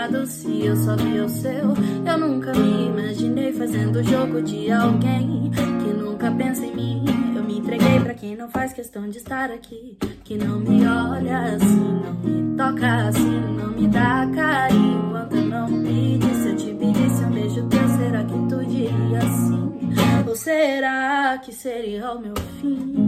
lado se eu só vi o seu? Eu nunca me imaginei fazendo jogo de alguém que nunca pensa em mim. Eu me entreguei pra quem não faz questão de estar aqui, que não me olha assim, não me toca assim, não me dá carinho enquanto eu não pedi. Se eu te pedisse um beijo teu, será que tu diria sim? Ou será que seria o meu fim?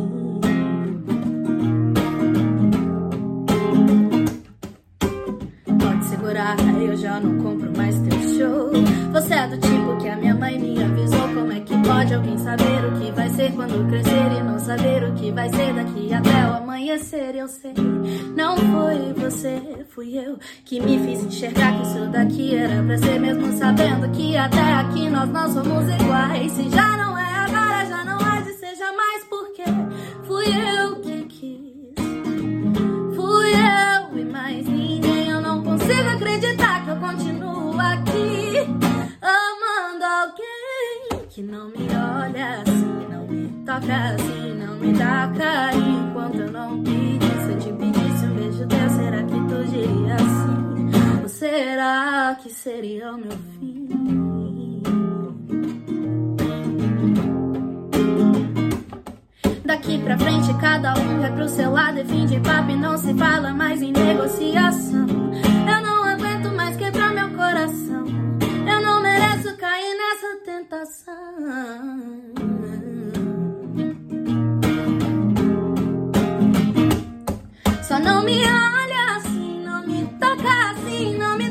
Pode segurar, eu já não compro mais teu show. Você é do tipo que a minha mãe me avisou. Como é que pode alguém saber o que vai ser quando crescer e não saber o que vai ser daqui até o amanhecer? Eu sei, não foi você, fui eu que me fiz enxergar que isso daqui era pra ser, mesmo sabendo que até aqui nós não somos iguais. Se já não é agora, já não há de ser jamais, porque fui eu que quis, fui eu e mais ninguém. Eu não consigo acreditar que eu continuo aqui amando alguém que não me olha assim, não me toca assim, não me dá carinho enquanto eu não pedi. Se eu te pedisse um beijo teu, será que tu diria assim? Ou será que seria o meu fim? Daqui pra frente cada um vai pro seu lado e fim de papo e não se fala mais em negociação. Eu não aguento mais quebrar meu coração, eu não mereço cair nessa tentação. Só não me olha assim, não me toca assim, não me